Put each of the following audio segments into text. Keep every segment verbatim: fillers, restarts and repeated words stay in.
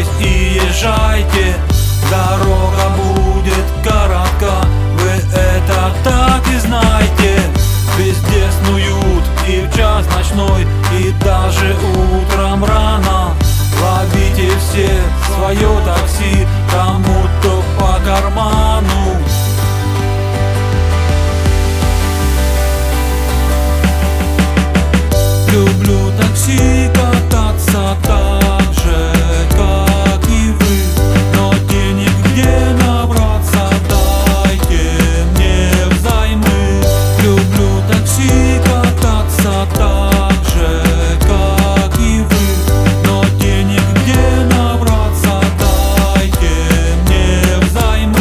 Садитесь и езжайте, дорога будет коротка, вы это так и знайте. Везде снуют и в час ночной, и даже утром рано. Ловите все свое такси, кому-то по карману. Люблю такси, кататься так же, как и вы, но денег где набраться, дайте мне взаймы. Люблю такси, кататься так же, как и вы, но денег где набраться, дайте мне взаймы.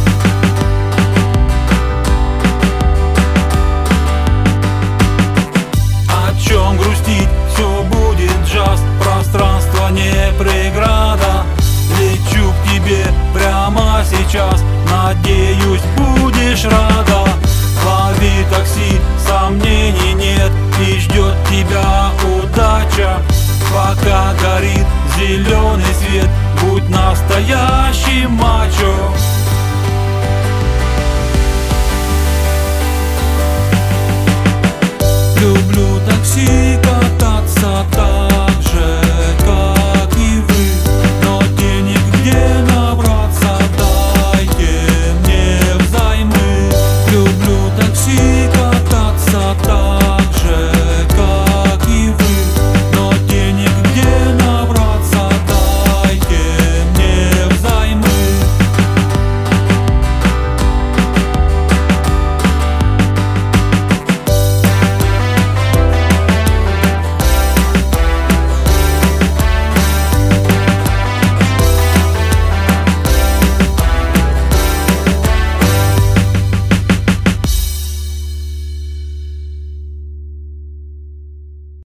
О чем грустить, все будет джаз, пространство не преграда. Лечу к тебе прямо сейчас, надеюсь, будешь рад.